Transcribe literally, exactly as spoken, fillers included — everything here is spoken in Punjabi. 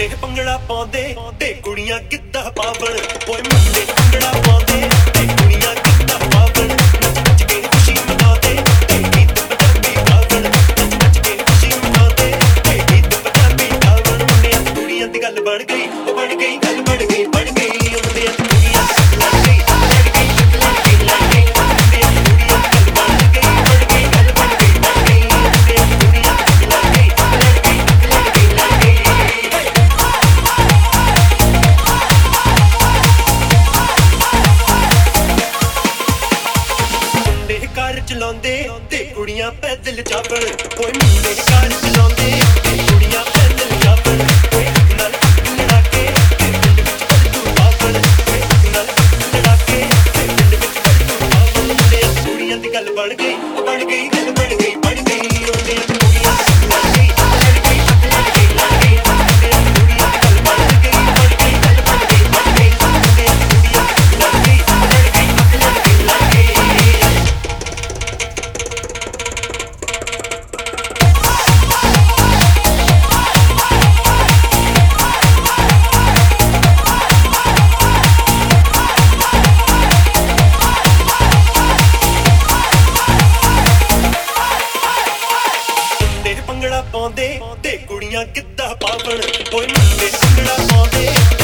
ਮੁੰਡੇ ਭੰਗੜਾ ਪਾਉਂਦੇ ਤੇ ਕੁੜੀਆਂ ਗਿੱਧਾ ਪਾਵਣ ਓਏ ਮੁੰਡੇ ਭੰਗੜਾ ਪਾਉਂਦੇ ਤੇ ਕੁੜੀਆਂ ਗਿੱਧਾ ਪਾਵਣ ਨੱਚ ਨੱਚ ਕੇ ਖੁਸ਼ੀ ਮਨਾਉਂਦੇ ਤੇ ਗੀਤ ਪੰਜਾਬੀ ਗਾਵਣ ਨੱਚ ਨੱਚ ਕੇ ਖੁਸ਼ੀ ਮਨਾਉਂਦੇ ਤੇ ਗੀਤ ਪੰਜਾਬੀ ਗਾਵਣ ਮੁੰਡਿਆਂ ਕੁੜੀਆਂ ਦੀ ਗੱਲ ਬਣ ਗਈ ਉਹ ਬਣ ਗਈ ਗੱਲ ਬਣ ਗਈ ਬਣ ਗਈ ਮੁੰਡਿਆਂ ਕੁੜੀਆਂ ਲੱਗ ਗਈ ਲੜ ਗਈ ਲੱਗ ਗਈ ਲੱਗ ਗਈ ਮੁੰਡਿਆਂ ਕੁੜੀਆਂ ਗੱਲ ਬਣ ਗਈ ਬਣ ਗਈ ਗੱਲ ਬਣ ਗਈ ਬਣ ਗਈ ਮੁੰਡਿਆਂ ਕੁੜੀਆਂ ਲੱਗ ਗਈ ਲੜ ਗਈ ਲੱਗ ਗਈ ਲੱਗ ਗਈ ਕਾਰ ਚਲਾਉਂਦੇ ਤੇ ਕੁੜੀਆਂ ਪੈਦਲ ਚਾਪਣ ਓਏ ਮੁੰਡੇ ਕਾਰ ਚਲਾਉਂਦੇ ਤੇ ਕੁੜੀਆਂ ਪੈਦਲ ਚਾਪਣ ਓਏ ਨਾਲ ਲੜਾ ਕੇ ਤੇ ਪਿੰਡ ਵਿੱਚ ਪਲਟੂ ਪਾਵਣ ਓਏ ਨਾਲ ਲੜਾ ਕੇ ਤੇ ਪਿੰਡ ਵਿੱਚ ਪਲਟੂ ਪਾਵਣ ਮੁੰਡੇ ਕੁੜੀਆਂ ਦੀ ਗੱਲ ਬਣ ਗਈ ਬਣ ਗਈ ਗੱਲ ਬਣ ਗਈ ਬਣ ਗਈ ਮੁੰਡੇ ਕੁੜੀਆਂ ਲੱਗ ਗਈ ਲੜ ਗਈ ਲੱਗ ਗਈ ਲੱਗ ਗਈ ਮੁੰਡੇ ਕੁੜੀਆਂ ਦੀ ਗੱਲ ਬਣ ਗਈ ਬਣ ਗਈ ਗੱਲ ਬਣ ਗਈ ਬਣ ਗਈ ਮੁੰਡੇ ਕੁੜੀਆਂ ਲੱਗ ਗਈ ਲੜ ਗਈ ਲੱਗ ਗਈ ਲੱਗ ਗਈ ਭੰਗੜਾ ਪਾਉਂਦੇ ਤੇ ਕੁੜੀਆਂ ਗਿੱਧਾ ਪਾਵਣ ਓਏ ਮੁੰਡੇ ਭੰਗੜਾ ਪਾਉਂਦੇ